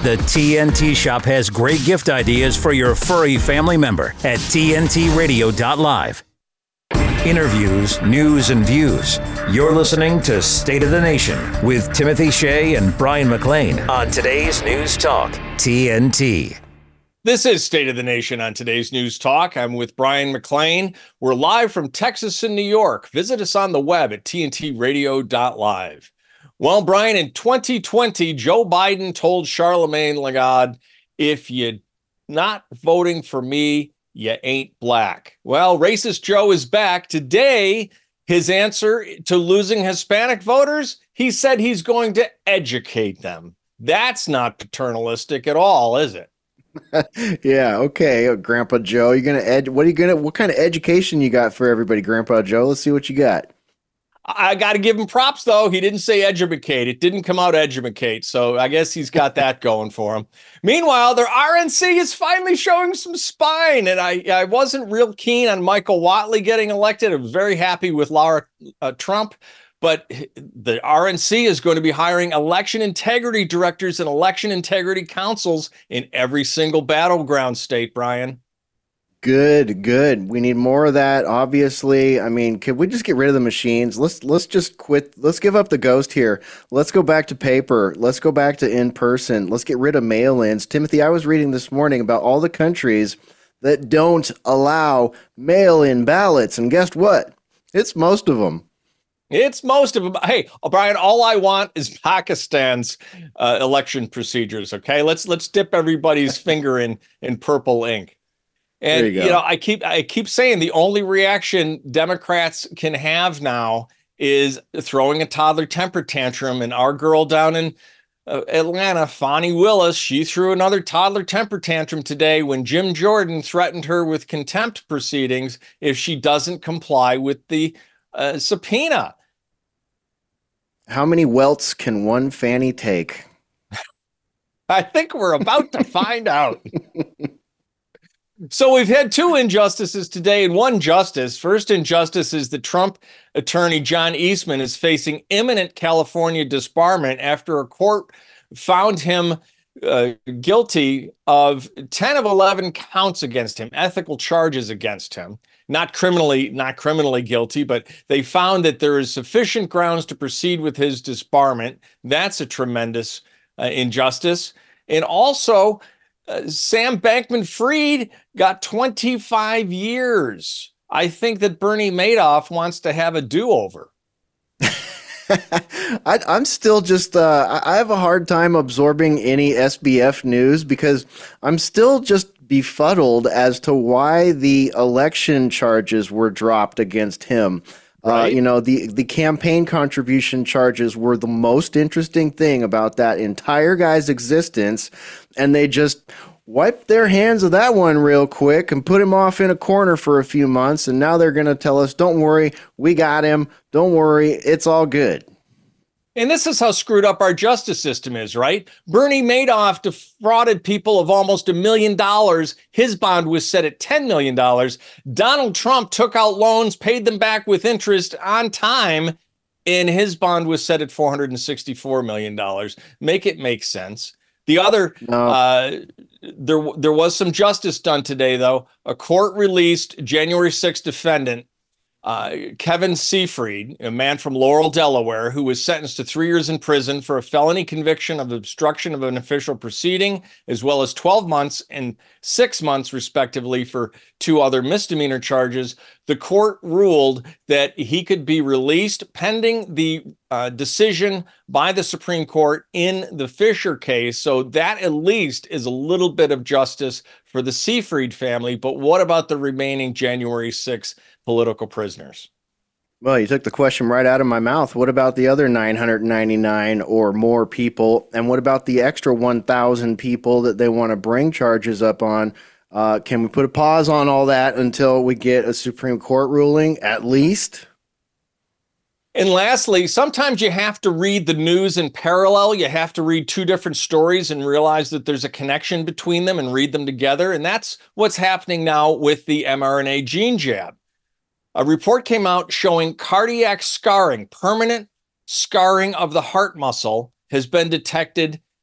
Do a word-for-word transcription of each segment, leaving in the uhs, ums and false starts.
The T N T Shop has great gift ideas for your furry family member at T N T radio dot live. Interviews, news, and views. You're listening to State of the Nation with Timothy Shea and Brian McLean on today's News Talk, T N T. This is State of the Nation on today's News Talk. I'm with Brian McLean. We're live from Texas and New York. Visit us on the web at T N T radio dot live. Well, Brian, in twenty twenty, Joe Biden told Charlemagne Lagarde, if you're not voting for me, you ain't black. Well, racist Joe is back. Today, his answer to losing Hispanic voters, he said he's going to educate them. That's not paternalistic at all, is it? Yeah, okay, Grandpa Joe, you're gonna ed. What are you gonna? What kind of education you got for everybody, Grandpa Joe? Let's see what you got. I got to give him props, though. He didn't say edumacate. It didn't come out edumacate, so I guess he's got that going for him. Meanwhile, their R N C is finally showing some spine, and I, I wasn't real keen on Michael Whatley getting elected. I was very happy with Laura uh, Trump, but the R N C is going to be hiring election integrity directors and election integrity councils in every single battleground state, Brian. Good, good. We need more of that, obviously. I mean, could we just get rid of the machines? Let's let's just quit. Let's give up the ghost here. Let's go back to paper. Let's go back to in-person. Let's get rid of mail-ins. Timothy, I was reading this morning about all the countries that don't allow mail-in ballots, and guess what? It's most of them. It's most of them. Hey, Brian, all I want is Pakistan's uh, election procedures, okay? Let's let's dip everybody's finger in in purple ink. And, you, you know, I keep I keep saying the only reaction Democrats can have now is throwing a toddler temper tantrum. And our girl down in uh, Atlanta, Fani Willis, she threw another toddler temper tantrum today when Jim Jordan threatened her with contempt proceedings if she doesn't comply with the uh, subpoena. How many welts can one Fanny take? I think we're about to find out. So we've had two injustices today and one justice. First injustice is the Trump attorney John Eastman is facing imminent California disbarment after a court found him uh, guilty of ten of eleven counts against him, ethical charges against him. Not criminally, not criminally guilty, but they found that there is sufficient grounds to proceed with his disbarment. That's a tremendous uh, injustice. And also, Uh, Sam Bankman-Fried got twenty-five years. I think that Bernie Madoff wants to have a do-over. I, I'm still just, uh, I have a hard time absorbing any S B F news because I'm still just befuddled as to why the election charges were dropped against him. Right. Uh, you know, the, the campaign contribution charges were the most interesting thing about that entire guy's existence. And they just wiped their hands of that one real quick and put him off in a corner for a few months. And now they're going to tell us, don't worry, we got him. Don't worry, it's all good. And this is how screwed up our justice system is, right? Bernie Madoff defrauded people of almost a million dollars. His bond was set at ten million dollars. Donald Trump took out loans, paid them back with interest on time, and his bond was set at four hundred sixty-four million dollars. Make it make sense. The other, no. uh, there, there was some justice done today, though. A court released January sixth defendant, Uh, Kevin Seafried, a man from Laurel, Delaware, who was sentenced to three years in prison for a felony conviction of obstruction of an official proceeding, as well as twelve months and six months, respectively, for two other misdemeanor charges. The court ruled that he could be released pending the uh, decision by the Supreme Court in the Fisher case. So that at least is a little bit of justice for the Seafried family. But what about the remaining January sixth political prisoners? Well, you took the question right out of my mouth. What about the other nine hundred ninety-nine or more people? And what about the extra one thousand people that they want to bring charges up on? Uh, can we put a pause on all that until we get a Supreme Court ruling, at least? And lastly, sometimes you have to read the news in parallel. You have to read two different stories and realize that there's a connection between them and read them together. And that's what's happening now with the mRNA gene jab. A report came out showing cardiac scarring, permanent scarring of the heart muscle, has been detected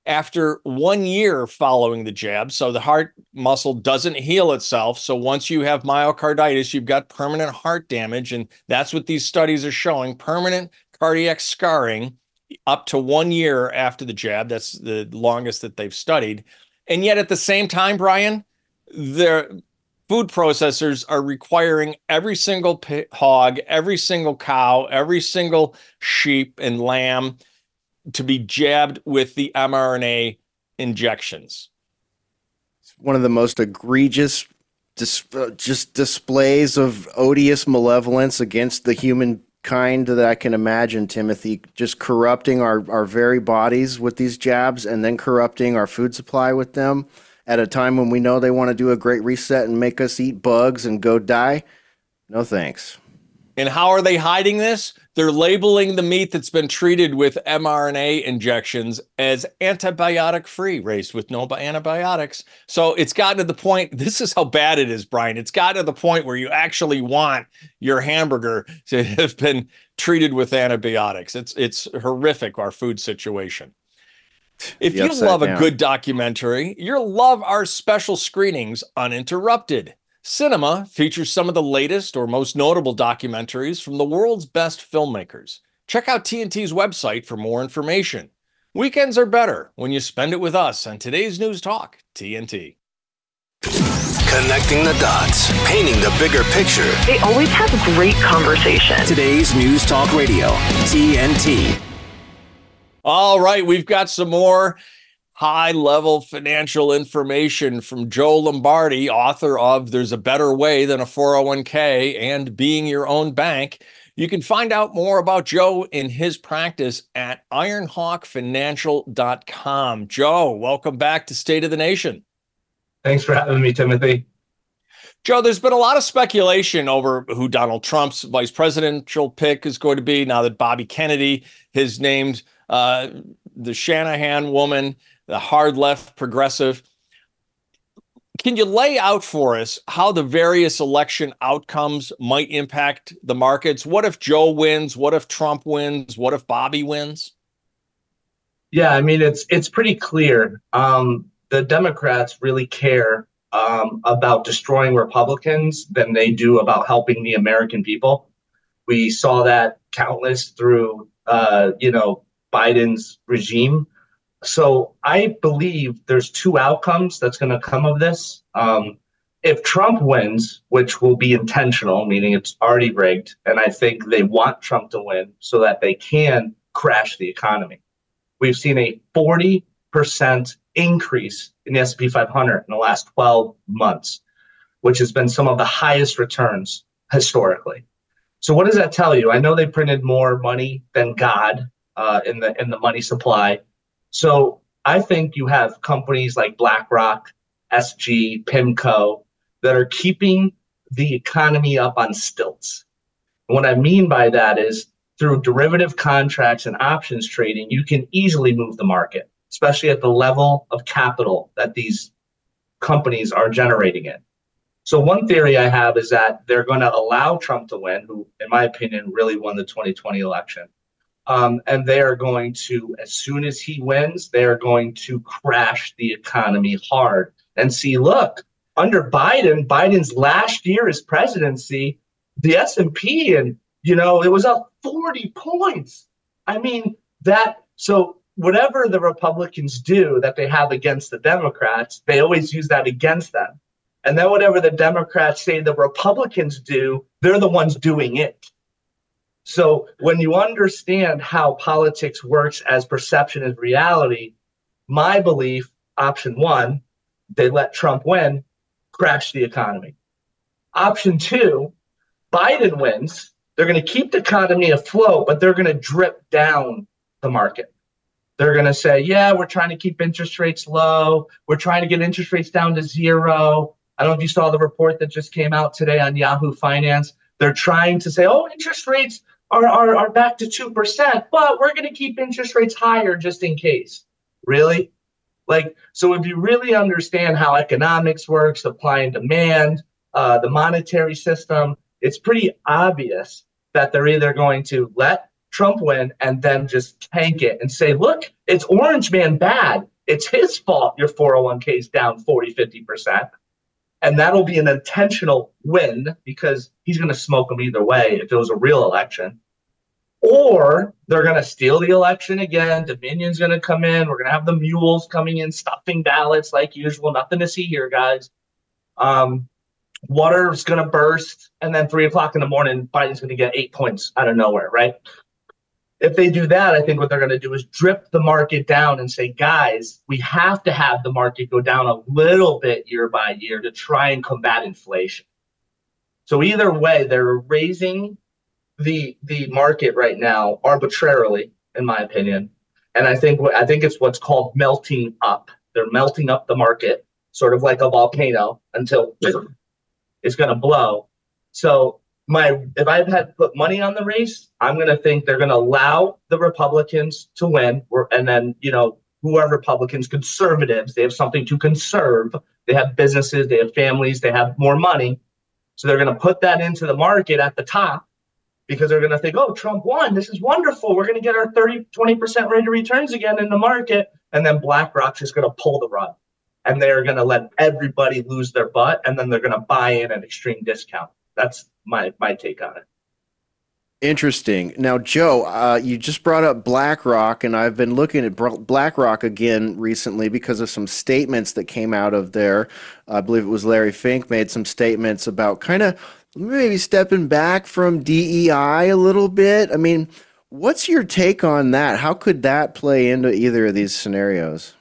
after one year following the jab. So the heart muscle doesn't heal itself. So once you have myocarditis, you've got permanent heart damage. And that's what these studies are showing, permanent cardiac scarring up to one year after the jab. That's the longest that they've studied. And yet at the same time, Brian, their food processors are requiring every single pig, hog, every single cow, every single sheep and lamb to be jabbed with the mRNA injections. One of the most egregious dis- uh, just displays of odious malevolence against the humankind that I can imagine, Timothy, just corrupting our, our very bodies with these jabs and then corrupting our food supply with them at a time when we know they want to do a great reset and make us eat bugs and go die. No thanks. And how are they hiding this? They're labeling the meat that's been treated with mRNA injections as antibiotic-free, raised with no antibiotics. So it's gotten to the point, this is how bad it is, Brian. It's gotten to the point where you actually want your hamburger to have been treated with antibiotics. It's it's horrific, our food situation. If you love down. a good documentary, you'll love our special screenings, Uninterrupted. Cinema features some of the latest or most notable documentaries from the world's best filmmakers. Check out T N T's website for more information. Weekends are better when you spend it with us on today's News Talk, T N T. Connecting the dots, painting the bigger picture. They always have great conversation. Today's News Talk Radio, T N T. All right, we've got some more high-level financial information from Joe Lombardi, author of There's a Better Way Than a four oh one k and Being Your Own Bank. You can find out more about Joe in his practice at iron hawk financial dot com. Joe, welcome back to State of the Nation. Thanks for having me, Timothy. Joe, there's been a lot of speculation over who Donald Trump's vice presidential pick is going to be now that Bobby Kennedy has named uh, the Shanahan woman the hard left progressive. Can you lay out for us how the various election outcomes might impact the markets? What if Joe wins? What if Trump wins? What if Bobby wins? Yeah, I mean, it's it's pretty clear. Um, the Democrats really care um, about destroying Republicans than they do about helping the American people. We saw that countless through, uh, you know, Biden's regime. So I believe there's two outcomes that's going to come of this. Um, if Trump wins, which will be intentional, meaning it's already rigged, and I think they want Trump to win so that they can crash the economy. We've seen a forty percent increase in the S and P five hundred in the last twelve months, which has been some of the highest returns historically. So what does that tell you? I know they printed more money than God uh, in the in the money supply. So I think you have companies like BlackRock, S G, PIMCO that are keeping the economy up on stilts. And what I mean by that is through derivative contracts and options trading, you can easily move the market, especially at the level of capital that these companies are generating in. So one theory I have is that they're going to allow Trump to win, who, in my opinion, really won the twenty twenty election. Um, and they are going to, as soon as he wins, they are going to crash the economy hard and see, look, under Biden, Biden's last year as presidency, the S and P, and, you know, it was up forty points. I mean, that, so whatever the Republicans do that they have against the Democrats, they always use that against them. And then whatever the Democrats say the Republicans do, they're the ones doing it. So when you understand how politics works as perception is reality, my belief, option one, they let Trump win, crash the economy. Option two, Biden wins. They're going to keep the economy afloat, but they're going to drip down the market. They're going to say, yeah, we're trying to keep interest rates low. We're trying to get interest rates down to zero. I don't know if you saw the report that just came out today on Yahoo Finance. They're trying to say, oh, interest rates are, are, are back to two percent, but we're going to keep interest rates higher just in case. Really? Like, so if you really understand how economics works, supply and demand, uh, the monetary system, it's pretty obvious that they're either going to let Trump win and then just tank it and say, look, it's Orange Man bad. it's his fault your four oh one k is down forty, fifty percent. And that'll be an intentional win because he's going to smoke them either way if it was a real election. Or they're going to steal the election again. Dominion's going to come in. We're going to have the mules coming in, stuffing ballots like usual. Nothing to see here, guys. Um, water's going to burst. And then three o'clock in the morning, Biden's going to get eight points out of nowhere, right? If they do that, I think what they're going to do is drip the market down and say, guys, we have to have the market go down a little bit year by year to try and combat inflation. So either way, they're raising the the market right now arbitrarily, in my opinion. And I think I think it's what's called melting up. They're melting up the market, sort of like a volcano, until it's going to blow. So my if I've had to put money on the race, I'm going to think they're going to allow the Republicans to win. And then, you know, whoever Republicans, conservatives, they have something to conserve. They have businesses, they have families, they have more money. So they're going to put that into the market at the top because they're going to think, oh, Trump won. This is wonderful. We're going to get our thirty, twenty percent rate of returns again in the market. And then BlackRock's just going to pull the rug. And they're going to let everybody lose their butt. And then they're going to buy in at extreme discount. That's my my take on it. Interesting. Now, Joe, uh, you just brought up BlackRock, and I've been looking at BlackRock again recently because of some statements that came out of there. I believe it was Larry Fink made some statements about kind of maybe stepping back from D E I a little bit. I mean, what's your take on that? How could that play into either of these scenarios?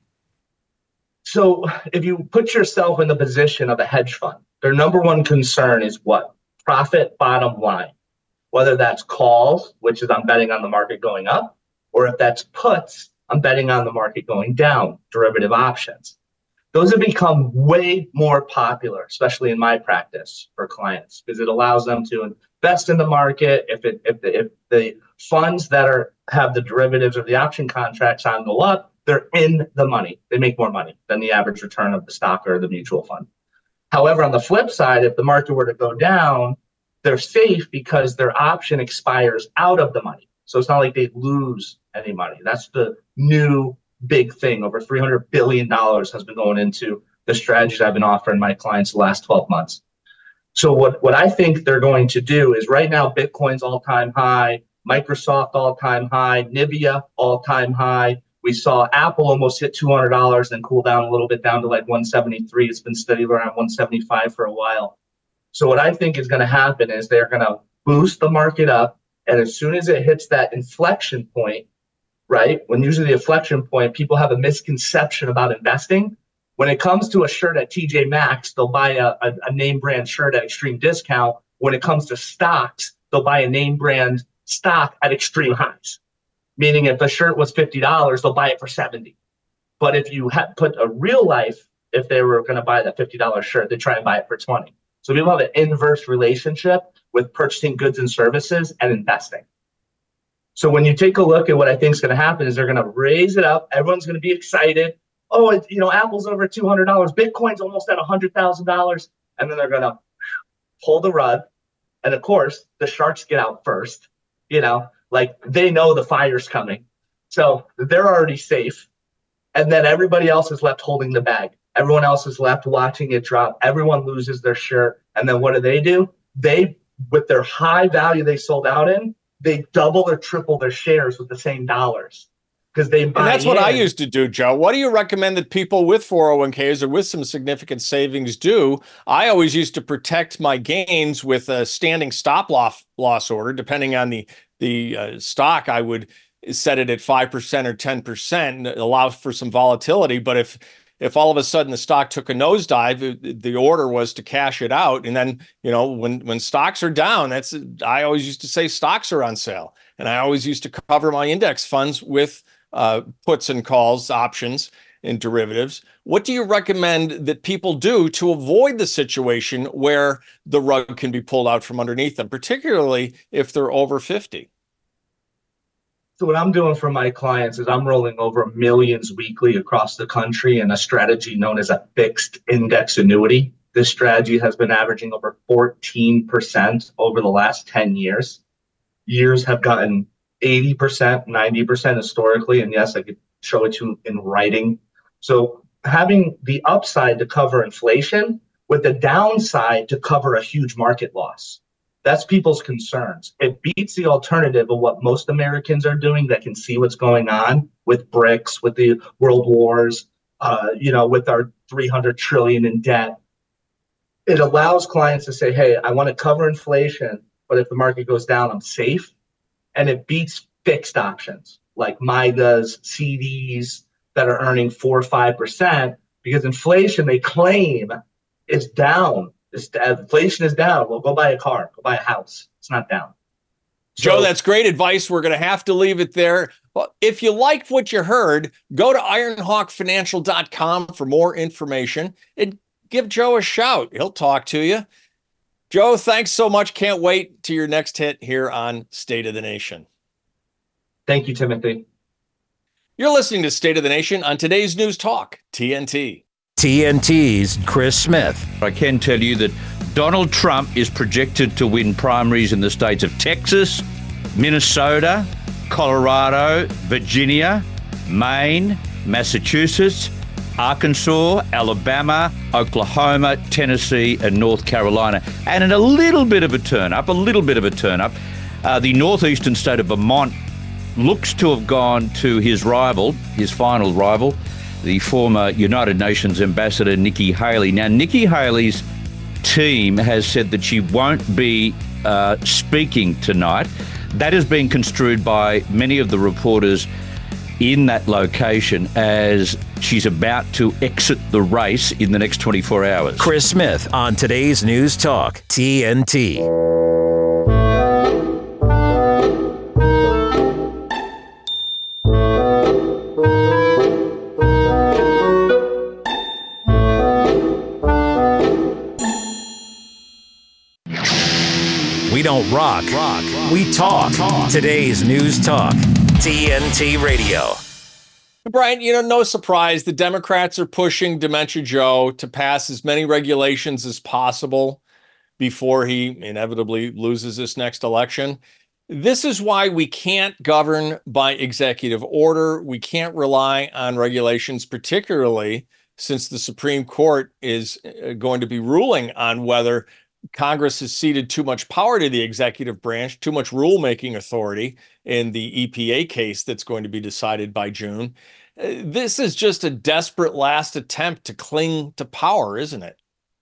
So if you put yourself in the position of a hedge fund, their number one concern is what? Profit bottom line. Whether that's calls, which is I'm betting on the market going up, or if that's puts, I'm betting on the market going down, derivative options. Those have become way more popular, especially in my practice for clients, because it allows them to invest in the market. If it if the if the funds that are have the derivatives or the option contracts on go up, they're in the money. They make more money than the average return of the stock or the mutual fund. However, on the flip side, if the market were to go down, they're safe because their option expires out of the money. So it's not like they lose any money. That's the new big thing. Over three hundred billion dollars has been going into the strategies I've been offering my clients the last twelve months. So what, what I think they're going to do is right now, Bitcoin's all-time high, Microsoft all-time high, Nvidia all-time high. We saw Apple almost hit two hundred dollars and cool down a little bit down to like one seventy-three. It's been steady around one seventy-five for a while. So what I think is going to happen is they're going to boost the market up. And as soon as it hits that inflection point, right, when usually the inflection point, people have a misconception about investing. When it comes to a shirt at T J Maxx, they'll buy a, a, a name brand shirt at extreme discount. When it comes to stocks, they'll buy a name brand stock at extreme highs. Meaning if a shirt was fifty dollars, they'll buy it for seventy dollars. But if you had put a real life, if they were going to buy that fifty dollars shirt, they try and buy it for twenty dollars. So people have an inverse relationship with purchasing goods and services and investing. So when you take a look at what I think is going to happen is they're going to raise it up. Everyone's going to be excited. Oh, it, you know, Apple's over two hundred dollars. Bitcoin's almost at one hundred thousand dollars. And then they're going to pull the rug. And of course, the sharks get out first. You know, like they know the fire's coming. So they're already safe. And then everybody else is left holding the bag. Everyone else is left watching it drop. Everyone loses their shirt. And then what do they do? They, with their high value they sold out in, they double or triple their shares with the same dollars. Because they buy And that's in. what I used to do, Joe. What do you recommend that people with four oh one k's or with some significant savings do? I always used to protect my gains with a standing stop loss loss order. Depending on the, the uh, stock, I would set it at five percent or ten percent and allow for some volatility. But if If all of a sudden the stock took a nosedive, the order was to cash it out. And then, you know, when, when stocks are down, that's, I always used to say stocks are on sale. And I always used to cover my index funds with uh, puts and calls, options and derivatives. What do you recommend that people do to avoid the situation where the rug can be pulled out from underneath them, particularly if they're over fifty? So what I'm doing for my clients is I'm rolling over millions weekly across the country in a strategy known as a fixed index annuity. This strategy has been averaging over fourteen percent over the last ten years. Years have gotten eighty percent, ninety percent historically. And yes, I could show it to you in writing. So having the upside to cover inflation with the downside to cover a huge market loss. That's people's concerns. It beats the alternative of what most Americans are doing that can see what's going on with BRICS, with the world wars, uh, you know, with our three hundred trillion in debt. It allows clients to say, hey, I want to cover inflation, but if the market goes down, I'm safe. And it beats fixed options like M I G As, C Ds that are earning four or five percent because inflation, they claim, is down. It's, inflation is down. Well, go buy a car, go buy a house. It's not down. Joe, so, that's great advice. We're going to have to leave it there. Well, if you liked what you heard, go to iron hawk financial dot com for more information and give Joe a shout. He'll talk to you. Joe, thanks so much. Can't wait to your next hit here on State of the Nation. Thank you, Timothy. You're listening to State of the Nation on today's News Talk, T N T. T N T's Chris Smith. I can tell you that Donald Trump is projected to win primaries in the states of Texas, Minnesota, Colorado, Virginia, Maine, Massachusetts, Arkansas, Alabama, Oklahoma, Tennessee, and North Carolina. And in a little bit of a turn up, a little bit of a turn up, uh, the northeastern state of Vermont looks to have gone to his rival, his final rival, the former United Nations ambassador, Nikki Haley. Now, Nikki Haley's team has said that she won't be uh, speaking tonight. That has been construed by many of the reporters in that location as she's about to exit the race in the next twenty-four hours. Chris Smith on today's News Talk, T N T. We don't rock, rock. We talk. talk. Today's News Talk, T N T Radio. Brian, you know, no surprise, the Democrats are pushing Dementia Joe to pass as many regulations as possible before he inevitably loses this next election. This is why we can't govern by executive order. We can't rely on regulations, particularly since the Supreme Court is going to be ruling on whether Congress has ceded too much power to the executive branch, too much rulemaking authority in the E P A case that's going to be decided by June. This is just a desperate last attempt to cling to power, isn't it?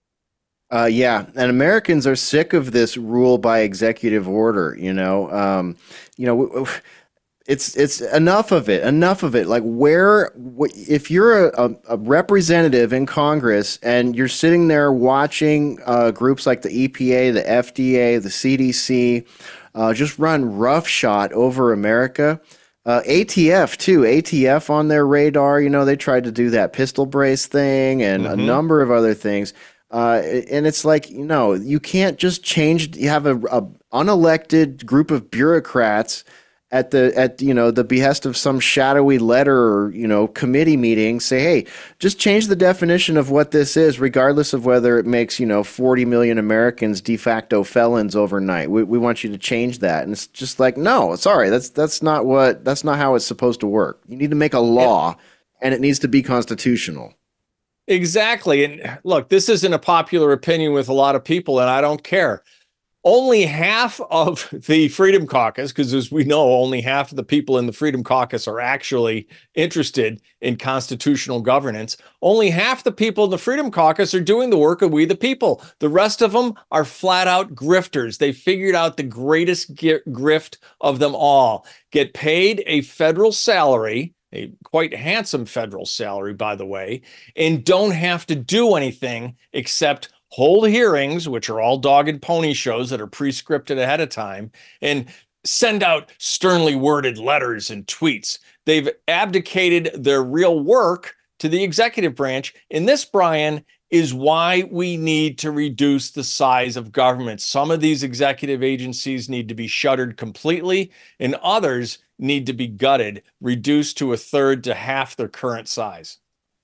Uh, yeah, and Americans are sick of this rule by executive order. You know, um, you know, it's it's enough of it. Enough of it. Like, where if you're a, a representative in Congress and you're sitting there watching uh, groups like the E P A, the F D A, the C D C, uh, just run roughshod over America. Uh, A T F too, A T F on their radar. You know, they tried to do that pistol brace thing and mm-hmm. a number of other things. Uh, and it's like, you know, you can't just change. You have a, a unelected group of bureaucrats at the at you know the behest of some shadowy letter or you know committee meeting say, hey, just change the definition of what this is, regardless of whether it makes you know forty million Americans de facto felons overnight. We we want you to change that, and it's just like, no, sorry, that's that's not what that's not how it's supposed to work. You need to make a law, yeah. and it needs to be constitutional. Exactly. And look, this isn't a popular opinion with a lot of people, and I don't care. Only half of the Freedom Caucus, because as we know, only half of the people in the Freedom Caucus are actually interested in constitutional governance. Only half the people in the Freedom Caucus are doing the work of we the people. The rest of them are flat out grifters. They figured out the greatest grift of them all. Get paid a federal salary, a quite handsome federal salary, by the way, and don't have to do anything except hold hearings, which are all dog and pony shows that are pre-scripted ahead of time, and send out sternly worded letters and tweets. They've abdicated their real work to the executive branch. And this, Brian, is why we need to reduce the size of government. Some of these executive agencies need to be shuttered completely, and others need to be gutted, reduced to a third to half their current size.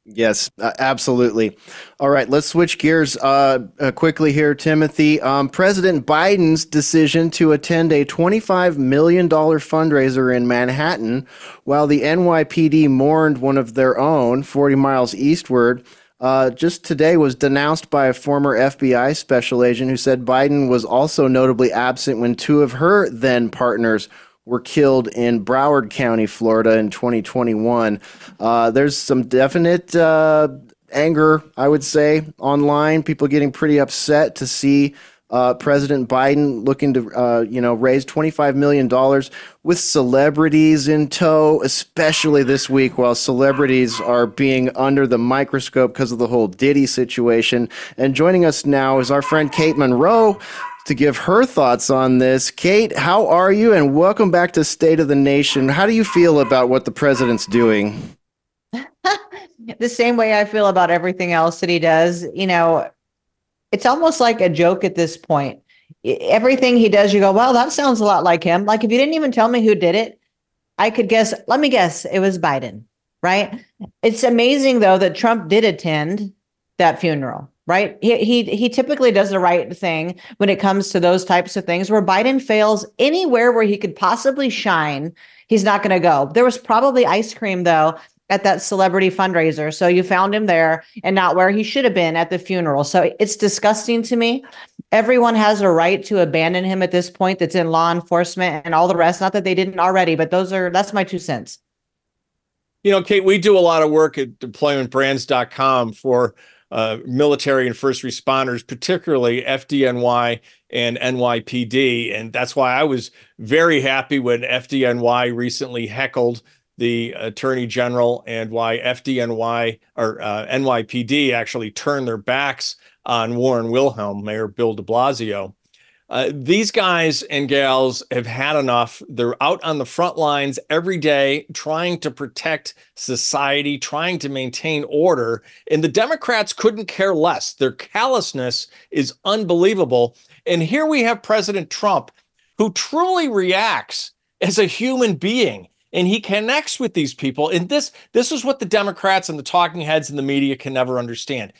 Yes, uh, absolutely. All right, let's switch gears uh, uh, quickly here, Timothy. Um, President Biden's decision to attend a twenty-five million dollars fundraiser in Manhattan while the N Y P D mourned one of their own forty miles eastward uh, just today was denounced by a former F B I special agent who said Biden was also notably absent when two of her then partners were killed in Broward County, Florida in twenty twenty-one. Uh, there's some definite uh, anger, I would say, online. People getting pretty upset to see uh, President Biden looking to, uh, you know, raise twenty-five million dollars with celebrities in tow, especially this week while celebrities are being under the microscope because of the whole Diddy situation. And joining us now is our friend Kate Monroe to give her thoughts on this. Kate, how are you? And welcome back to State of the Nation. How do you feel about what the president's doing? The same way I feel about everything else that he does. You know, it's almost like a joke at this point. Everything he does, you go, well, that sounds a lot like him. Like if you didn't even tell me who did it, I could guess, let me guess, it was Biden, right? It's amazing, though, that Trump did attend that funeral. Right. He, he he typically does the right thing when it comes to those types of things. Where Biden fails anywhere where he could possibly shine, he's not going to go. There was probably ice cream, though, at that celebrity fundraiser. So you found him there and not where he should have been at the funeral. So it's disgusting to me. Everyone has a right to abandon him at this point that's in law enforcement and all the rest. Not that they didn't already, but those are that's my two cents. You know, Kate, we do a lot of work at deployment brands dot com for Uh, military and first responders, particularly F D N Y and N Y P D. And that's why I was very happy when F D N Y recently heckled the Attorney General and why F D N Y or uh, N Y P D actually turned their backs on Warren Wilhelm, Mayor Bill de Blasio. Uh, these guys and gals have had enough. They're out on the front lines every day trying to protect society, trying to maintain order. And the Democrats couldn't care less. Their callousness is unbelievable. And here we have President Trump, who truly reacts as a human being. And he connects with these people. And this, this is what the Democrats and the talking heads in the media can never understand.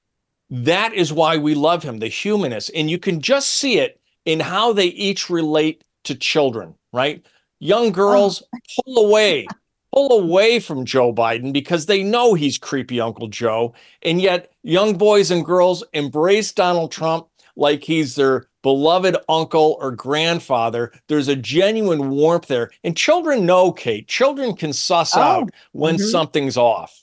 That is why we love him, the humanist. And you can just see it in how they each relate to children, right? Young girls oh. pull away, pull away from Joe Biden because they know he's creepy Uncle Joe. And yet young boys and girls embrace Donald Trump like he's their beloved uncle or grandfather. There's a genuine warmth there. And children know, Kate, children can suss oh. out when mm-hmm. something's off.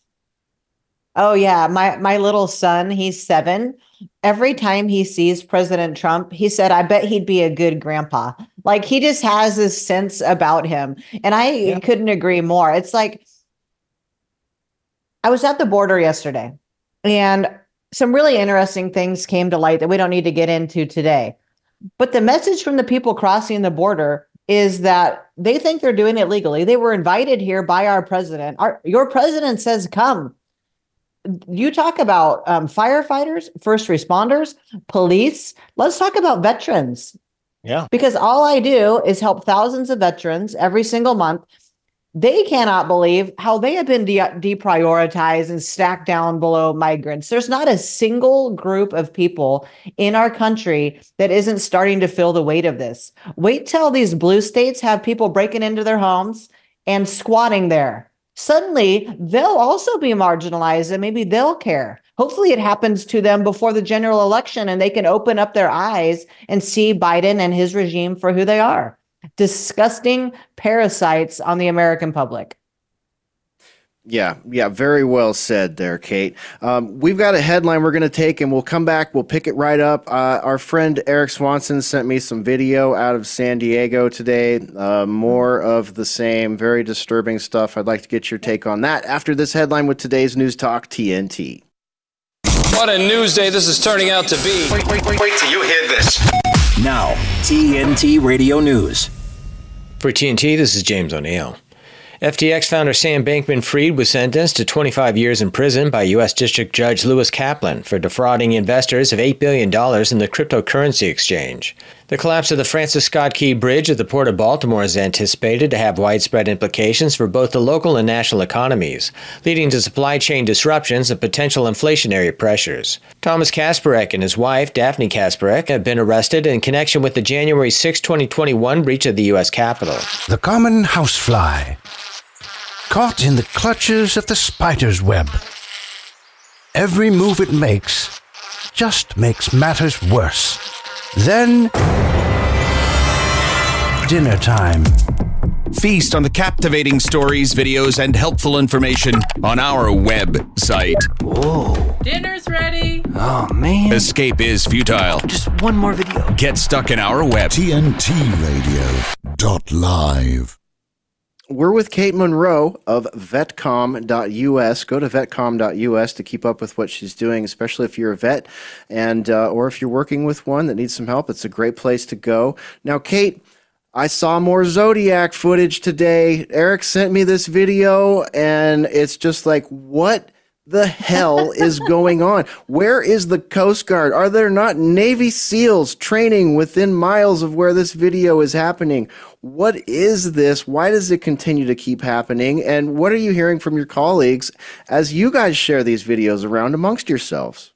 Oh, yeah. My my little son, he's seven. Every time he sees President Trump, he said, I bet he'd be a good grandpa. Like he just has this sense about him. And I yeah. couldn't agree more. It's like I was at the border yesterday and some really interesting things came to light that we don't need to get into today. But the message from the people crossing the border is that they think they're doing it legally. They were invited here by our president. Our, your president says, come. You talk about um, firefighters, first responders, police. Let's talk about veterans. Yeah. Because all I do is help thousands of veterans every single month. They cannot believe how they have been de- deprioritized and stacked down below migrants. There's not a single group of people in our country that isn't starting to feel the weight of this. Wait till these blue states have people breaking into their homes and squatting there. Suddenly, they'll also be marginalized and maybe they'll care. Hopefully it happens to them before the general election and they can open up their eyes and see Biden and his regime for who they are. Disgusting parasites on the American public. Yeah, yeah, very well said there, Kate. Um, we've got a headline we're going to take, and we'll come back. We'll pick it right up. Uh, our friend Eric Swanson sent me some video out of San Diego today. Uh, more of the same, very disturbing stuff. I'd like to get your take on that after this headline with today's News Talk T N T. What a news day this is turning out to be. Wait, wait, wait, wait till you hear this. Now, T N T Radio News. For T N T, this is James O'Neill. F T X founder Sam Bankman-Fried was sentenced to twenty-five years in prison by U S District Judge Lewis Kaplan for defrauding investors of eight billion dollars in the cryptocurrency exchange. The collapse of the Francis Scott Key Bridge at the Port of Baltimore is anticipated to have widespread implications for both the local and national economies, leading to supply chain disruptions and potential inflationary pressures. Thomas Kasparek and his wife, Daphne Kasparek, have been arrested in connection with the January sixth, twenty twenty-one breach of the U S Capitol. The common housefly, caught in the clutches of the spider's web. Every move it makes just makes matters worse. Then, dinner time. Feast on the captivating stories, videos, and helpful information on our website. Whoa. Dinner's ready. Oh, man. Escape is futile. Just one more video. Get stuck in our web. T N T radio dot live. We're with Kate Monroe of vetcom dot U S. Go to vetcom dot U S to keep up with what she's doing, especially if you're a vet and uh, or if you're working with one that needs some help. It's a great place to go. Now, Kate, I saw more Zodiac footage today. Eric sent me this video, and it's just like, what the hell is going on? Where is the Coast Guard? Are there not Navy SEALs training within miles of where this video is happening? What is this? Why does it continue to keep happening? And what are you hearing from your colleagues as you guys share these videos around amongst yourselves?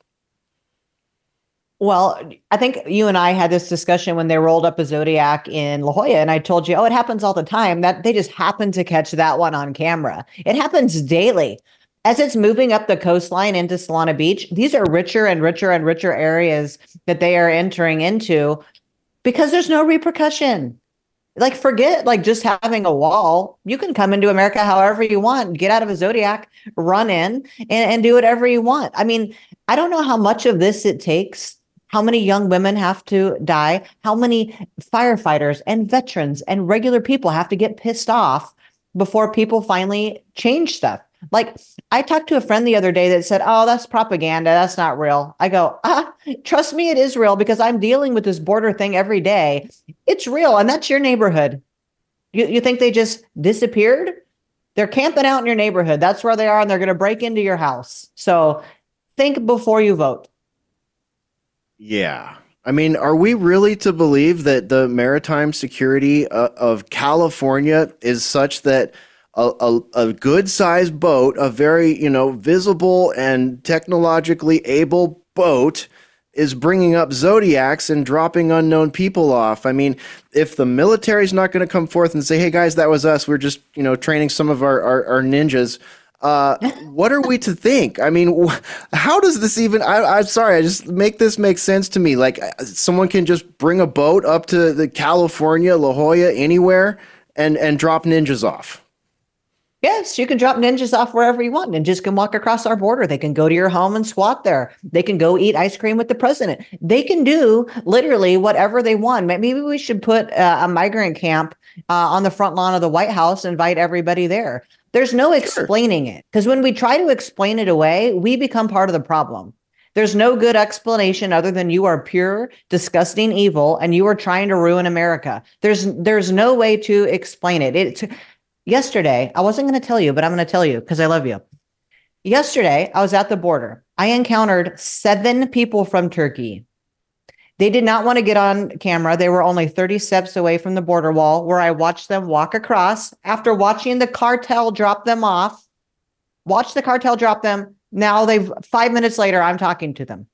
Well, I think you and I had this discussion when they rolled up a Zodiac in La Jolla, and I told you, oh, it happens all the time. That they just happen to catch that one on camera. It happens daily. As it's moving up the coastline into Solana Beach, these are richer and richer and richer areas that they are entering into because there's no repercussion. Like, forget like just having a wall. You can come into America however you want, get out of a Zodiac, run in and, and do whatever you want. I mean, I don't know how much of this it takes, how many young women have to die, how many firefighters and veterans and regular people have to get pissed off before people finally change stuff. Like, I talked to a friend the other day that said, oh, that's propaganda. That's not real. I go, ah, trust me, it is real because I'm dealing with this border thing every day. It's real. And that's your neighborhood. You, you think they just disappeared? They're camping out in your neighborhood. That's where they are. And they're going to break into your house. So think before you vote. Yeah. I mean, are we really to believe that the maritime security uh, of California is such that A, a, a good-sized boat, a very, you know, visible and technologically able boat is bringing up Zodiacs and dropping unknown people off? I mean, if the military's not going to come forth and say, hey, guys, that was us, we're just, you know, training some of our, our, our ninjas, uh, what are we to think? I mean, wh- how does this even, I, I'm sorry, I just make this make sense to me. Like, someone can just bring a boat up to the California, La Jolla, anywhere, and, and drop ninjas off. Yes, you can drop ninjas off wherever you want. Ninjas can walk across our border. They can go to your home and squat there. They can go eat ice cream with the president. They can do literally whatever they want. Maybe we should put uh, a migrant camp uh, on the front lawn of the White House and invite everybody there. There's no explaining it, because when we try to explain it away, we become part of the problem. There's no good explanation other than you are pure, disgusting evil, and you are trying to ruin America. There's there's no way to explain it. It's Yesterday, I wasn't going to tell you, but I'm going to tell you because I love you. Yesterday, I was at the border. I encountered seven people from Turkey. They did not want to get on camera. They were only thirty steps away from the border wall where I watched them walk across after watching the cartel drop them off. Watch the cartel drop them. Now they've five minutes later, I'm talking to them.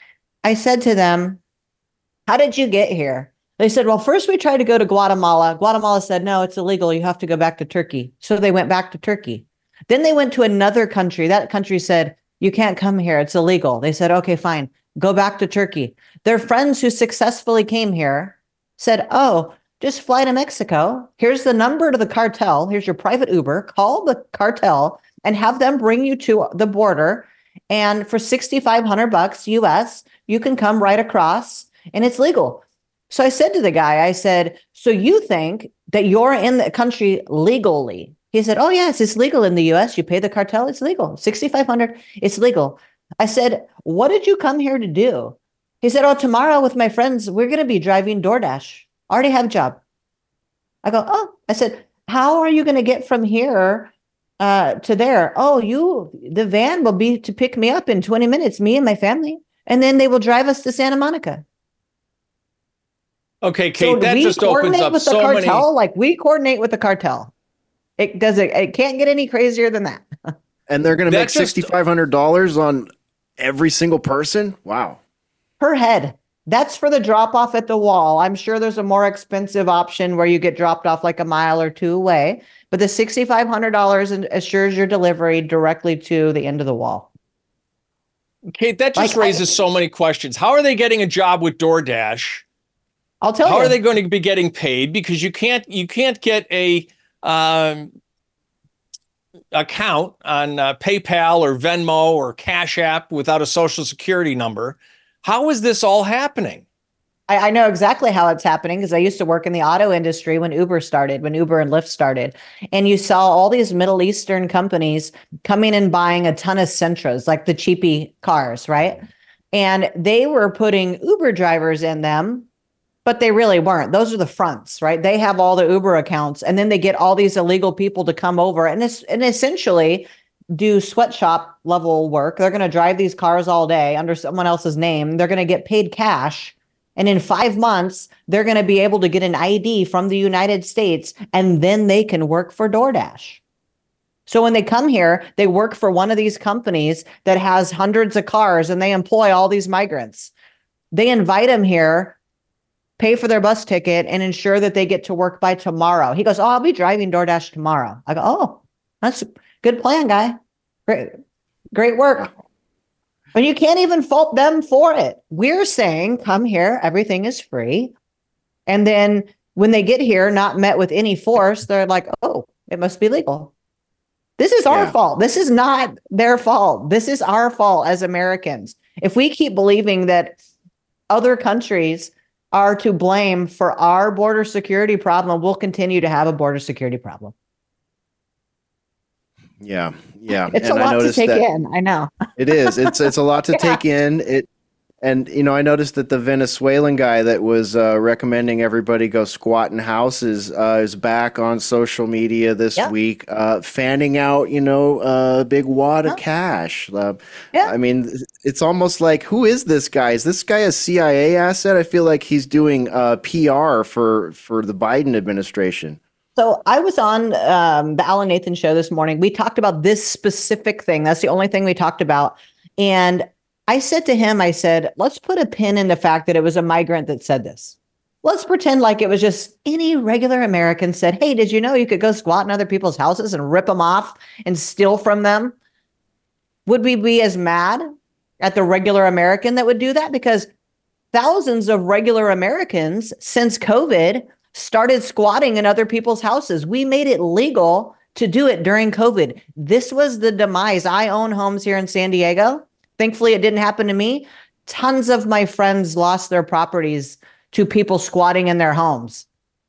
I said to them, how did you get here? They said, well, first we tried to go to Guatemala. Guatemala said, no, it's illegal. You have to go back to Turkey. So they went back to Turkey. Then they went to another country. That country said, you can't come here. It's illegal. They said, okay, fine. Go back to Turkey. Their friends who successfully came here said, oh, just fly to Mexico. Here's the number to the cartel. Here's your private Uber. Call the cartel and have them bring you to the border. And for sixty-five hundred bucks U S, you can come right across and it's legal. So I said to the guy, I said, so you think that you're in the country legally? He said, oh, yes, it's legal in the U S. You pay the cartel. It's legal. sixty-five hundred dollars. It's legal. I said, what did you come here to do? He said, oh, tomorrow with my friends, we're going to be driving DoorDash. I already have a job. I go, oh, I said, how are you going to get from here uh, to there? Oh, you, the van will be to pick me up in twenty minutes, me and my family. And then they will drive us to Santa Monica. Okay, Kate, so that we just opens coordinate up with the so cartel, many. like we coordinate with the cartel. It doesn't. It can't get any crazier than that. And they're going to That make just- sixty-five hundred dollars on every single person? Wow. Per head. That's for the drop off at the wall. I'm sure there's a more expensive option where you get dropped off like a mile or two away, but the sixty-five hundred dollars assures your delivery directly to the end of the wall. Kate, that just Like, I- raises so many questions. How are they getting a job with DoorDash? I'll tell How you. are they going to be getting paid? Because you can't you can't get a um, account on uh, PayPal or Venmo or Cash App without a social security number. How is this all happening? I, I know exactly how it's happening because I used to work in the auto industry when Uber started, when Uber and Lyft started. And you saw all these Middle Eastern companies coming and buying a ton of Sentras, like the cheapy cars, right? And they were putting Uber drivers in them, but they really weren't. Those are the fronts, right? They have all the Uber accounts, and then they get all these illegal people to come over and, it's, and essentially do sweatshop level work. They're going to drive these cars all day under someone else's name. They're going to get paid cash. And in five months, they're going to be able to get an I D from the United States, and then they can work for DoorDash. So when they come here, they work for one of these companies that has hundreds of cars, and they employ all these migrants. They invite them here, pay for their bus ticket, and ensure that they get to work by tomorrow. He goes, oh, I'll be driving DoorDash tomorrow. I go, oh, that's a good plan, guy. Great, great work. But you can't even fault them for it. We're saying, come here, everything is free. And then when they get here, not met with any force, they're like, oh, it must be legal. This is our Yeah. fault. This is not their fault. This is our fault as Americans. If we keep believing that other countries are to blame for our border security problem, we'll continue to have a border security problem. Yeah. Yeah. It's And a I lot to noticed take that- in. I know. It is. It's it's a lot to Yeah. take in. It and you know I noticed that the Venezuelan guy that was uh, recommending everybody go squat in houses uh, is back on social media this Yeah. week, uh, fanning out you know a big wad of cash. Uh, Yeah. I mean, it's almost like, who is this guy? Is this guy a C I A asset? I feel like he's doing uh, P R for for the Biden administration. So I was on um, the Alan Nathan show this morning. We talked about this specific thing. That's the only thing we talked about. And I said to him, I said, let's put a pin in the fact that it was a migrant that said this. Let's pretend like it was just any regular American said, hey, did you know you could go squat in other people's houses and rip them off and steal from them? Would we be as mad at the regular American that would do that? Because thousands of regular Americans since COVID started squatting in other people's houses. We made it legal to do it during COVID. This was the demise. I own homes here in San Diego. Thankfully, it didn't happen to me. Tons of my friends lost their properties to people squatting in their homes.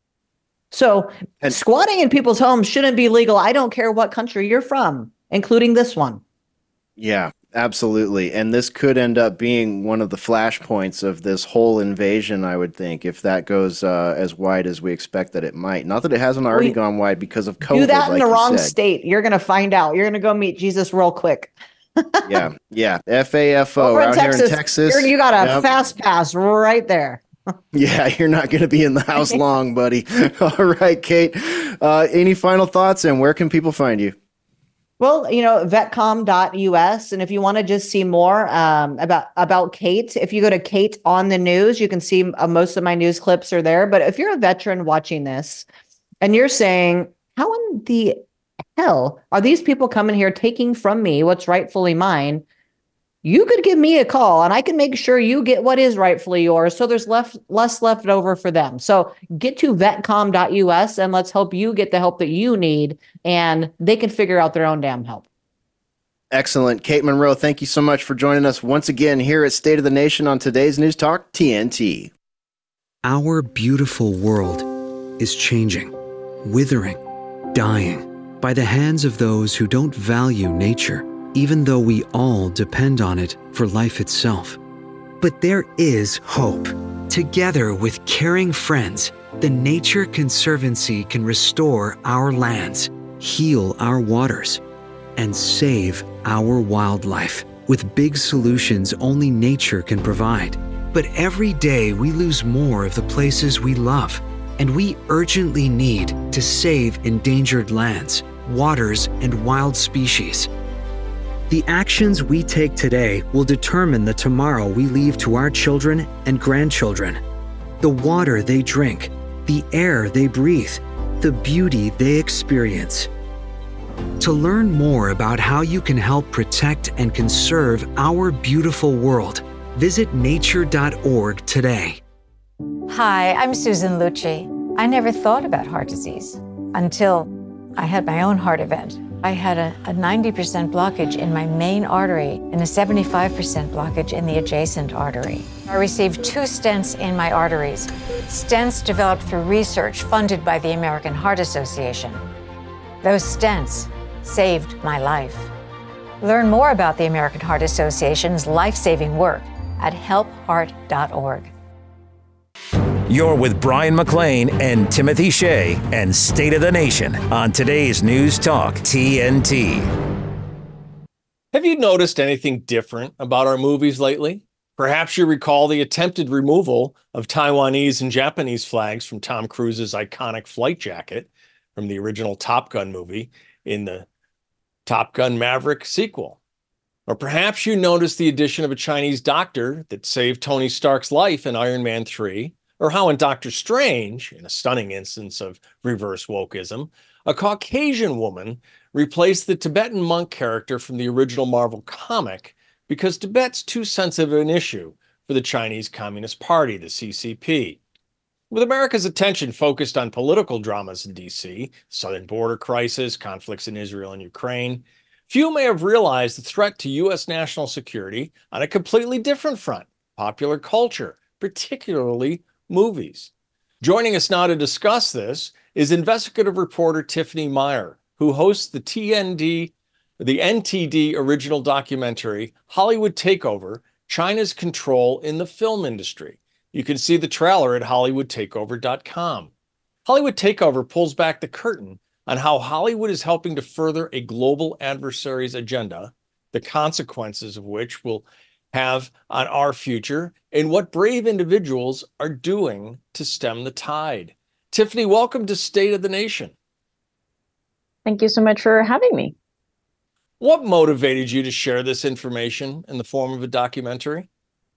So And- squatting in people's homes shouldn't be legal. I don't care what country you're from, including this one. Yeah, absolutely. And this could end up being one of the flashpoints of this whole invasion, I would think, if that goes uh, as wide as we expect that it might. Not that it hasn't already We- gone wide because of COVID. Do that in like the you wrong said. state. You're going to find out. You're going to go meet Jesus real quick. Yeah, yeah. F A F O Over in out here in Texas. You're- you got a Yep. fast pass right there. Yeah, you're not going to be in the house long, buddy. All right, Kate. Uh, any final thoughts, and where can people find you? Well, you know, vetcom dot U S. And if you want to just see more um, about, about Kate, if you go to Kate on the News, you can see uh, most of my news clips are there. But if you're a veteran watching this and you're saying, how in the hell are these people coming here taking from me what's rightfully mine? You could give me a call and I can make sure you get what is rightfully yours. So there's left less left over for them. So get to vetcom dot U S and let's help you get the help that you need, and they can figure out their own damn help. Excellent. Kate Monroe, thank you so much for joining us once again here at State of the Nation on today's News Talk T N T. Our beautiful world is changing, withering, dying by the hands of those who don't value nature, even though we all depend on it for life itself. But there is hope. Together with caring friends, the Nature Conservancy can restore our lands, heal our waters, and save our wildlife with big solutions only nature can provide. But every day we lose more of the places we love, and we urgently need to save endangered lands, waters, and wild species. The actions we take today will determine the tomorrow we leave to our children and grandchildren. The water they drink, the air they breathe, the beauty they experience. To learn more about how you can help protect and conserve our beautiful world, visit nature dot org today. Hi, I'm Susan Lucci. I never thought about heart disease until I had my own heart event. I had a, a ninety percent blockage in my main artery and a seventy-five percent blockage in the adjacent artery. I received two stents in my arteries, stents developed through research funded by the American Heart Association. Those stents saved my life. Learn more about the American Heart Association's life-saving work at help heart dot org. You're with Brian McLean and Timothy Shea and State of the Nation on today's News Talk T N T. Have you noticed anything different about our movies lately? Perhaps you recall the attempted removal of Taiwanese and Japanese flags from Tom Cruise's iconic flight jacket from the original Top Gun movie in the Top Gun Maverick sequel. Or perhaps you noticed the addition of a Chinese doctor that saved Tony Stark's life in Iron Man three, or how in Doctor Strange, in a stunning instance of reverse wokeism, a Caucasian woman replaced the Tibetan monk character from the original Marvel comic because Tibet's too sensitive an issue for the Chinese Communist Party, the C C P. With America's attention focused on political dramas in D C, southern border crisis, conflicts in Israel and Ukraine, few may have realized the threat to U S national security on a completely different front, popular culture, particularly movies. Joining us now to discuss this is investigative reporter Tiffany Meyer, who hosts the T N D, the N T D original documentary, Hollywood Takeover, China's Control in the Film Industry. You can see the trailer at hollywood takeover dot com. Hollywood Takeover pulls back the curtain on how Hollywood is helping to further a global adversary's agenda, the consequences of which will have on our future, and what brave individuals are doing to stem the tide. Tiffany, welcome to State of the Nation. Thank you so much for having me. What motivated you to share this information in the form of a documentary?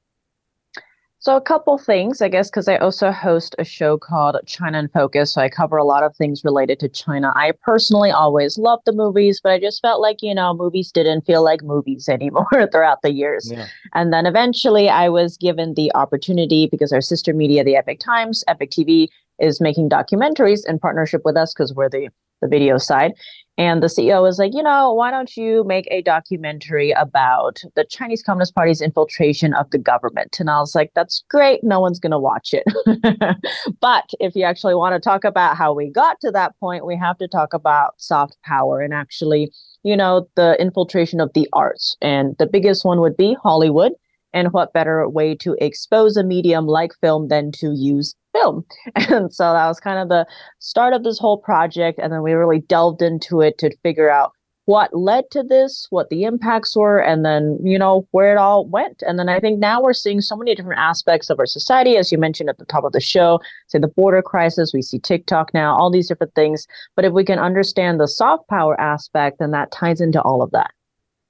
So a couple things, I guess, because I also host a show called China in Focus. So I cover a lot of things related to China. I personally always loved the movies, but I just felt like, you know, movies didn't feel like movies anymore throughout the years. Yeah. And then eventually I was given the opportunity because our sister media, the Epic Times, Epic T V, is making documentaries in partnership with us because we're the, the video side. And the C E O was like, you know, why don't you make a documentary about the Chinese Communist Party's infiltration of the government? And I was like, that's great. No one's going to watch it. But if you actually want to talk about how we got to that point, we have to talk about soft power and actually, you know, the infiltration of the arts. And the biggest one would be Hollywood. And what better way to expose a medium like film than to use film? And so that was kind of the start of this whole project. And then we really delved into it to figure out what led to this, what the impacts were, and then, you know, where it all went. And then I think now we're seeing so many different aspects of our society, as you mentioned at the top of the show, say the border crisis, we see TikTok now, all these different things. But if we can understand the soft power aspect, then that ties into all of that.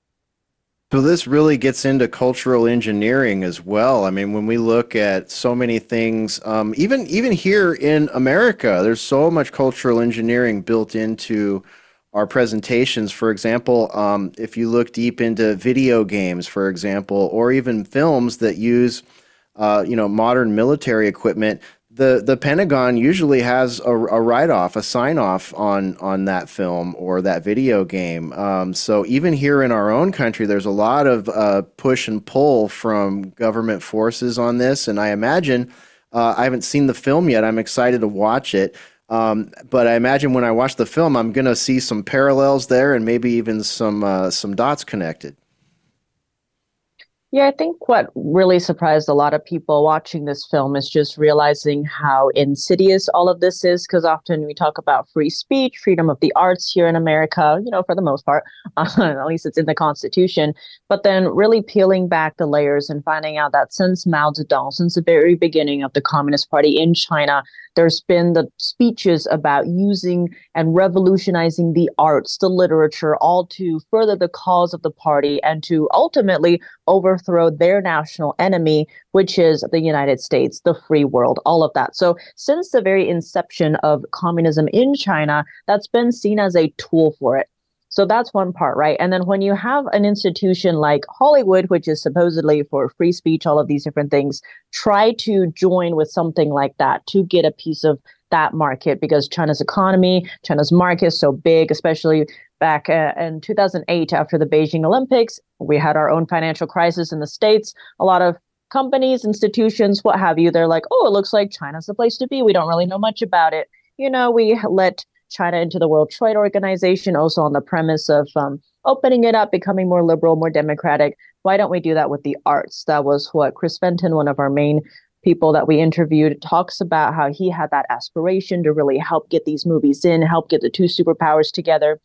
So this really gets into cultural engineering as well. I mean, when we look at so many things, um, even even here in America, there's so much cultural engineering built into our presentations. For example, um, if you look deep into video games, for example, or even films that use, uh, you know, modern military equipment, the the Pentagon usually has a, a write-off, a sign-off on on that film or that video game. Um, so even here in our own country, there's a lot of uh, push and pull from government forces on this. And I imagine, uh, I haven't seen the film yet. I'm excited to watch it. Um, but I imagine when I watch the film, I'm going to see some parallels there and maybe even some uh, some dots connected. Yeah, I think what really surprised a lot of people watching this film is just realizing how insidious all of this is. Because often we talk about free speech, freedom of the arts here in America, you know, for the most part, uh, at least it's in the Constitution. But then really peeling back the layers and finding out that since Mao Zedong, since the very beginning of the Communist Party in China, there's been the speeches about using and revolutionizing the arts, the literature, all to further the cause of the party and to ultimately overthrow their national enemy, which is the United States, the free world, all of that. So since the very inception of communism in China, that's been seen as a tool for it. So that's one part, right? And then when you have an institution like Hollywood, which is supposedly for free speech, all of these different things, try to join with something like that to get a piece of that market, because China's economy, China's market is so big, especially back uh, in two thousand eight after the Beijing Olympics. We had our own financial crisis in the States. A lot of companies, institutions, what have you, they're like, oh, it looks like China's the place to be. We don't really know much about it. You know, we let China into the World Trade Organization, also on the premise of um, opening it up, becoming more liberal, more democratic. Why don't we do that with the arts? That was what Chris Fenton, one of our main people that we interviewed, talks about, how he had that aspiration to really help get these movies in, help get the two superpowers together.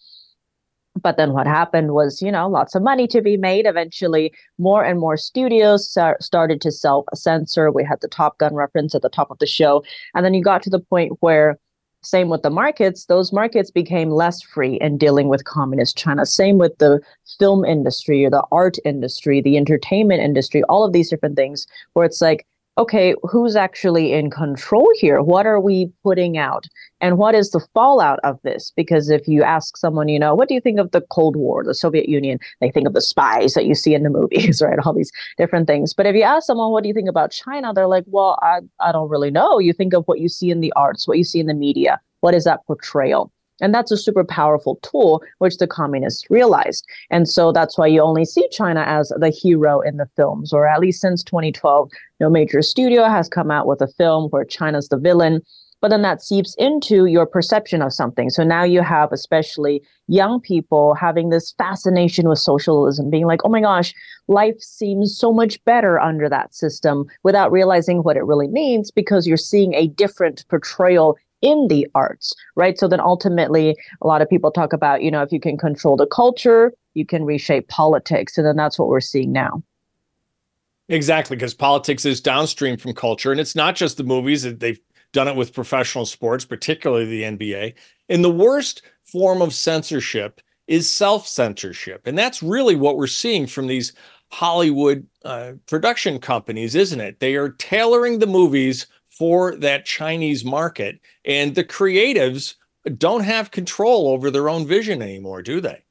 But then what happened was, you know, lots of money to be made. Eventually, more and more studios start, started to self-censor. We had the Top Gun reference at the top of the show. And then you got to the point where, same with the markets, those markets became less free in dealing with communist China. Same with the film industry or the art industry, the entertainment industry, all of these different things where it's like, okay, who's actually in control here? What are we putting out? And what is the fallout of this? Because if you ask someone, you know, what do you think of the Cold War, the Soviet Union? They think of the spies that you see in the movies, right? All these different things. But if you ask someone, what do you think about China? They're like, well, I, I don't really know. You think of what you see in the arts, what you see in the media. What is that portrayal? And that's a super powerful tool, which the communists realized. And so that's why you only see China as the hero in the films, or at least since twenty twelve, no major studio has come out with a film where China's the villain. But then that seeps into your perception of something. So now you have especially young people having this fascination with socialism, being like, oh my gosh, life seems so much better under that system, without realizing what it really means, because you're seeing a different portrayal in the arts, right? So then ultimately, a lot of people talk about, you know, if you can control the culture, you can reshape politics. And then that's what we're seeing now. Exactly, because politics is downstream from culture. And it's not just the movies. They've done it with professional sports, particularly the N B A. And the worst form of censorship is self-censorship. And that's really what we're seeing from these Hollywood uh, production companies, isn't it? They are tailoring the movies for that Chinese market, and the creatives don't have control over their own vision anymore, do they?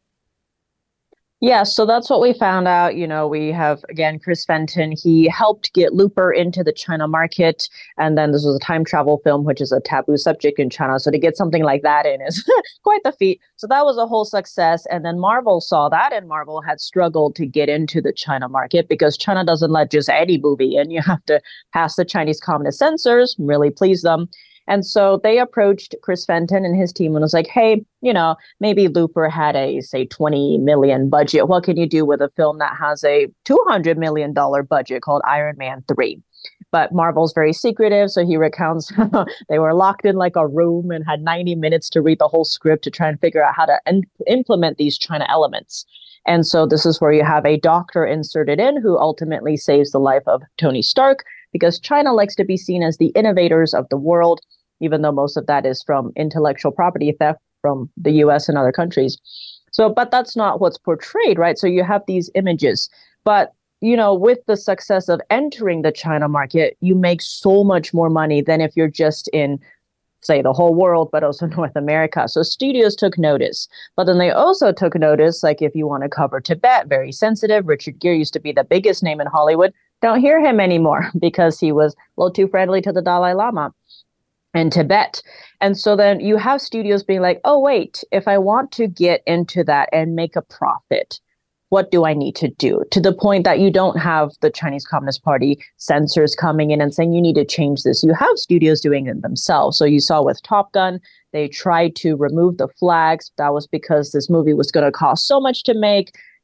Yeah, so that's what we found out. You know, we have, again, Chris Fenton. He helped get Looper into the China market. And then this was a time travel film, which is a taboo subject in China. So to get something like that in is quite the feat. So that was a whole success. And then Marvel saw that, and Marvel had struggled to get into the China market because China doesn't let just any movie in. You have to pass the Chinese Communist censors, really please them. And so they approached Chris Fenton and his team and was like, hey, you know, maybe Looper had a, say, twenty million budget. What can you do with a film that has a two hundred million dollars budget called Iron Man three? But Marvel's very secretive. So he recounts they were locked in like a room and had ninety minutes to read the whole script to try and figure out how to in- implement these China elements. And so this is where you have a doctor inserted in who ultimately saves the life of Tony Stark, because China likes to be seen as the innovators of the world, even though most of that is from intellectual property theft from the U S and other countries. So, but that's not what's portrayed, right? So you have these images. But, you know, with the success of entering the China market, you make so much more money than if you're just in, say, the whole world, but also North America. So studios took notice. But then they also took notice, like if you want to cover Tibet, very sensitive. Richard Gere used to be the biggest name in Hollywood. Don't hear him anymore because he was a little too friendly to the Dalai Lama and Tibet. And so then you have studios being like, oh, wait, if I want to get into that and make a profit, what do I need to do? To the point that you don't have the Chinese Communist Party censors coming in and saying, you need to change this. You have studios doing it themselves. So you saw with Top Gun, they tried to remove the flags. That was because this movie was going to cost so much to make.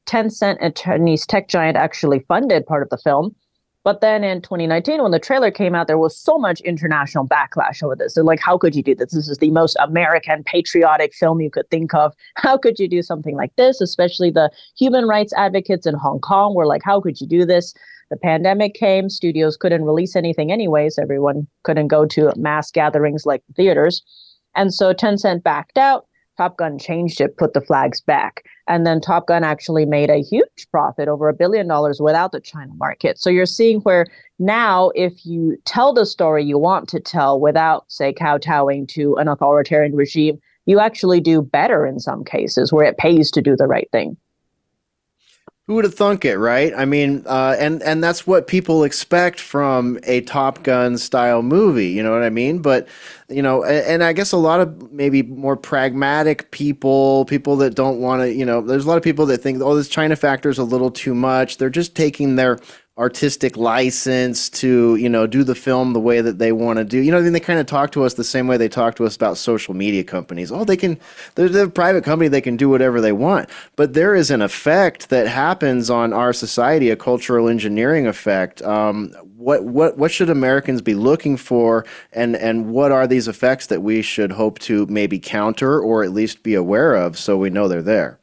Tencent, a Chinese tech giant, actually funded part of the film. But then in twenty nineteen, when the trailer came out, there was so much international backlash over this. They're like, how could you do this? This is the most American patriotic film you could think of. How could you do something like this? Especially the human rights advocates in Hong Kong were like, how could you do this? The pandemic came, studios couldn't release anything anyways. Everyone couldn't go to mass gatherings like the theaters. And so Tencent backed out. Top Gun changed it, put the flags back. And then Top Gun actually made a huge profit, over a billion dollars without the China market. So you're seeing where now if you tell the story you want to tell without, say, kowtowing to an authoritarian regime, you actually do better in some cases where it pays to do the right thing. Who would have thunk it, right? I mean, uh, and and that's what people expect from a Top Gun style movie. You know what I mean? But you know, and, and I guess a lot of maybe more pragmatic people, people that don't want to, you know, there's a lot of people that think, oh, this China factor is a little too much. They're just taking their artistic license to, you know, do the film the way that they want to do. You know, I mean, they kind of talk to us the same way they talk to us about social media companies. Oh, they can, they're, they're a private company, they can do whatever they want. But there is an effect that happens on our society, a cultural engineering effect. Um, what what what should Americans be looking for, and and what are these effects that we should hope to maybe counter or at least be aware of so we know they're there?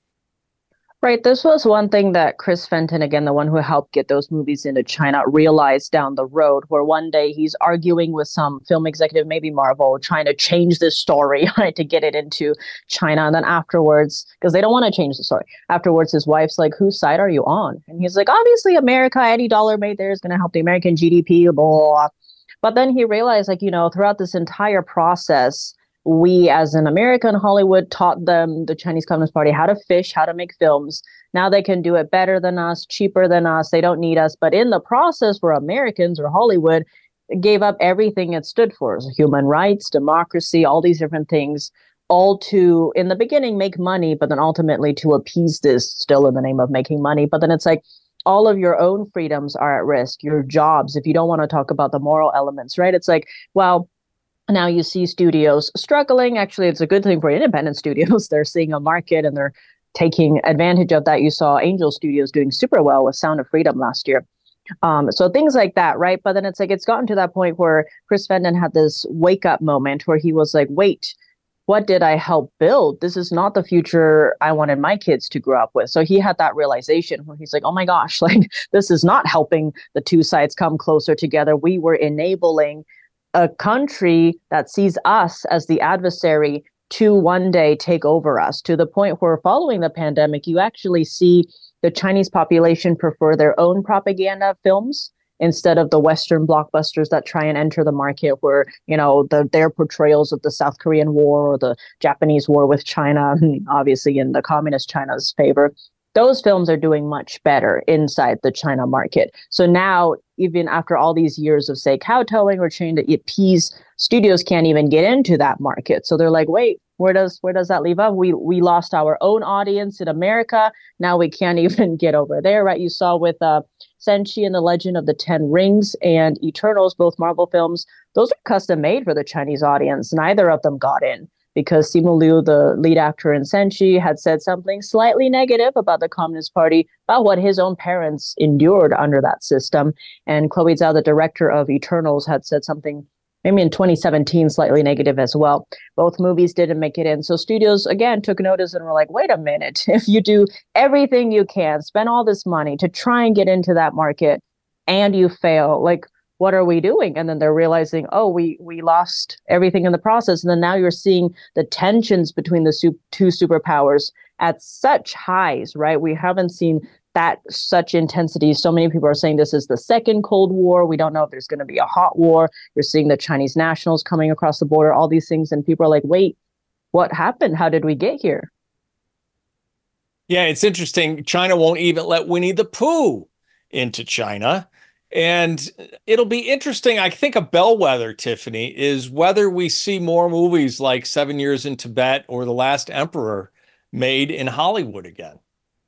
Right. This was one thing that Chris Fenton, again, the one who helped get those movies into China, realized down the road, where one day he's arguing with some film executive, maybe Marvel, trying to change this story, right, to get it into China. And then afterwards, because they don't want to change the story, afterwards, his wife's like, whose side are you on? And he's like, obviously, America, any dollar made there is going to help the American G D P, blah, blah, blah. But then he realized, like, you know, throughout this entire process, we as an American Hollywood taught them, the Chinese Communist Party, how to fish, how to make films. Now they can do it better than us, cheaper than us. They don't need us. But in the process, for Americans or Hollywood, it gave up everything it stood for. So human rights, democracy, all these different things, all to, in the beginning, make money, but then ultimately to appease this, still in the name of making money. But then it's like, all of your own freedoms are at risk, your jobs, if you don't want to talk about the moral elements, right? It's like, well, now you see studios struggling. Actually, it's a good thing for independent studios. They're seeing a market and they're taking advantage of that. You saw Angel Studios doing super well with Sound of Freedom last year. Um, so things like that, right? But then it's like, it's gotten to that point where Chris Fenton had this wake up moment where he was like, wait, what did I help build? This is not the future I wanted my kids to grow up with. So he had that realization where he's like, oh my gosh, like this is not helping the two sides come closer together. We were enabling a country that sees us as the adversary to one day take over us, to the point where following the pandemic, you actually see the Chinese population prefer their own propaganda films instead of the Western blockbusters that try and enter the market where, you know, the, their portrayals of the South Korean War or the Japanese war with China, obviously in the communist China's favor. Those films are doing much better inside the China market. So now, even after all these years of, say, kowtowing or trying to appease, studios can't even get into that market. So they're like, wait, where does where does that leave us? We we lost our own audience in America. Now we can't even get over there, right? You saw with uh, Shang-Chi and the Legend of the Ten Rings and Eternals, both Marvel films, those are custom made for the Chinese audience. Neither of them got in, because Simu Liu, the lead actor in Shang-Chi, had said something slightly negative about the Communist Party, about what his own parents endured under that system. And Chloe Zhao, the director of Eternals, had said something maybe in twenty seventeen, slightly negative as well. Both movies didn't make it in. So studios, again, took notice and were like, wait a minute, if you do everything you can, spend all this money to try and get into that market, and you fail, like, what are we doing? And then they're realizing, oh, we we lost everything in the process. And then now you're seeing the tensions between the su- two superpowers at such highs, right? We haven't seen that such intensity. So many people are saying this is the second Cold War. We don't know if there's going to be a hot war. You're seeing the Chinese nationals coming across the border, all these things. And people are like, wait, what happened? How did we get here? Yeah, it's interesting. China won't even let Winnie the Pooh into China. And it'll be interesting. I think a bellwether, Tiffany, is whether we see more movies like Seven Years in Tibet or The Last Emperor made in Hollywood again.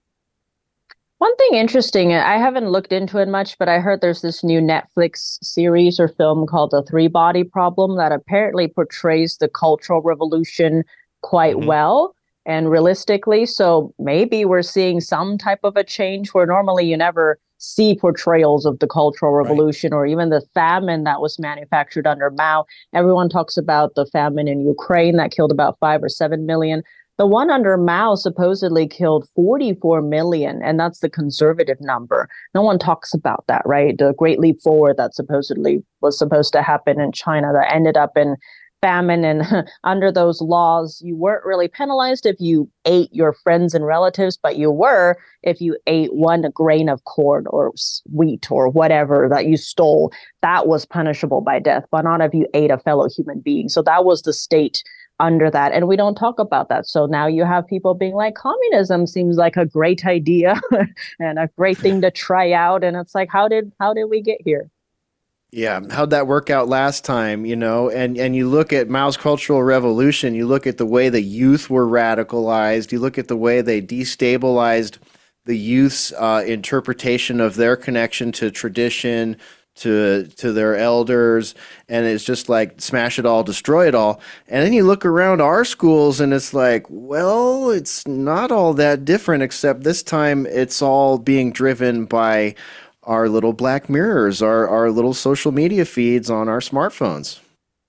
One thing interesting, I haven't looked into it much, but I heard there's this new Netflix series or film called The Three Body Problem that apparently portrays the Cultural Revolution quite mm-hmm. well. And realistically, so maybe we're seeing some type of a change where normally you never see portrayals of the Cultural Revolution, right, or even the famine that was manufactured under Mao. Everyone talks about the famine in Ukraine that killed about five or seven million. The one under Mao supposedly killed forty-four million, and that's the conservative number. No one talks about that, right? The Great Leap Forward that supposedly was supposed to happen in China that ended up in famine, and under those laws, you weren't really penalized if you ate your friends and relatives, but you were if you ate one grain of corn or wheat or whatever that you stole. That was punishable by death, but not if you ate a fellow human being. So that was the state under that, and we don't talk about that. So now you have people being like, communism seems like a great idea and a great thing to try out, and it's like, how did how did we get here? Yeah, how'd that work out last time, you know? And and you look at Mao's Cultural Revolution, you look at the way the youth were radicalized, you look at the way they destabilized the youth's uh, interpretation of their connection to tradition, to to their elders, and it's just like smash it all, destroy it all. And then you look around our schools and it's like, well, it's not all that different, except this time it's all being driven by our little black mirrors, our, our little social media feeds on our smartphones.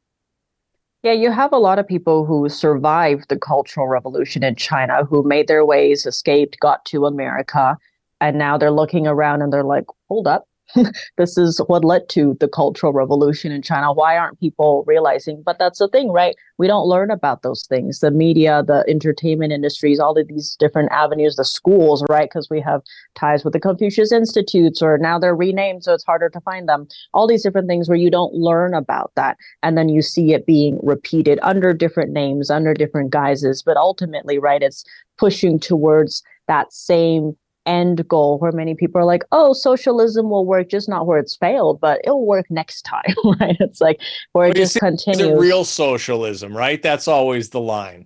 Yeah, you have a lot of people who survived the Cultural Revolution in China, who made their ways, escaped, got to America, and now they're looking around and they're like, hold up. This is what led to the Cultural Revolution in China. Why aren't people realizing? But that's the thing, right? We don't learn about those things. The media, the entertainment industries, all of these different avenues, the schools, right? Because we have ties with the Confucius Institutes, or now they're renamed, so it's harder to find them. All these different things where you don't learn about that. And then you see it being repeated under different names, under different guises. But ultimately, right, it's pushing towards that same end goal where many people are like, oh, socialism will work, just not where it's failed, but it'll work next time, right? It's like where it just continues. It's real socialism, right? That's always the line.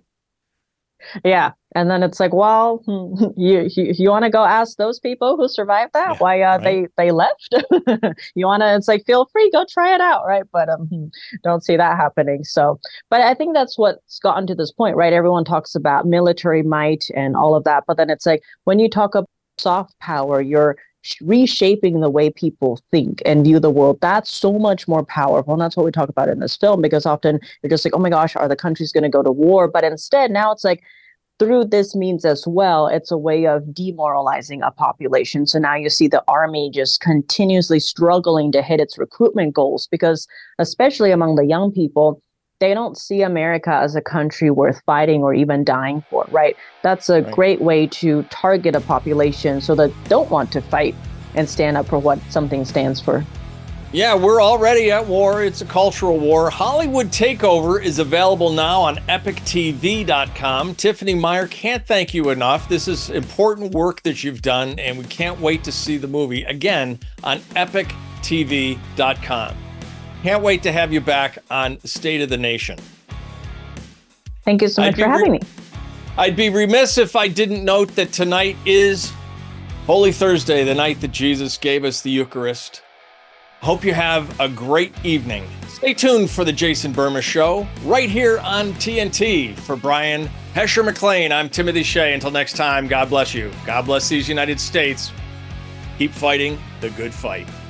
Yeah. And then it's like, well, you you, you want to go ask those people who survived that yeah, why uh, right. they they left? You want to, it's like, feel free, go try it out, right? But um, don't see that happening. So, but I think that's what's gotten to this point, right? Everyone talks about military might and all of that, but then it's like, when you talk about soft power, you're reshaping the way people think and view the world. That's so much more powerful. And that's what we talk about in this film, because often you're just like, oh my gosh, are the countries going to go to war? But instead, now it's like, through this means as well, it's a way of demoralizing a population. So now you see the army just continuously struggling to hit its recruitment goals, because especially among the young people, they don't see America as a country worth fighting or even dying for, right? That's a right. great way to target a population so that don't want to fight and stand up for what something stands for. Yeah, we're already at war. It's a cultural war. Hollywood Takeover is available now on epic T V dot com. Tiffany Meier, can't thank you enough. This is important work that you've done, and we can't wait to see the movie again on epic T V dot com. Can't wait to have you back on State of the Nation. Thank you so much for having re- me. I'd be remiss if I didn't note that tonight is Holy Thursday, the night that Jesus gave us the Eucharist. Hope you have a great evening. Stay tuned for the Jason Burma Show right here on T N T. For Brian Hesher McLean, I'm Timothy Shea. Until next time, God bless you. God bless these United States. Keep fighting the good fight.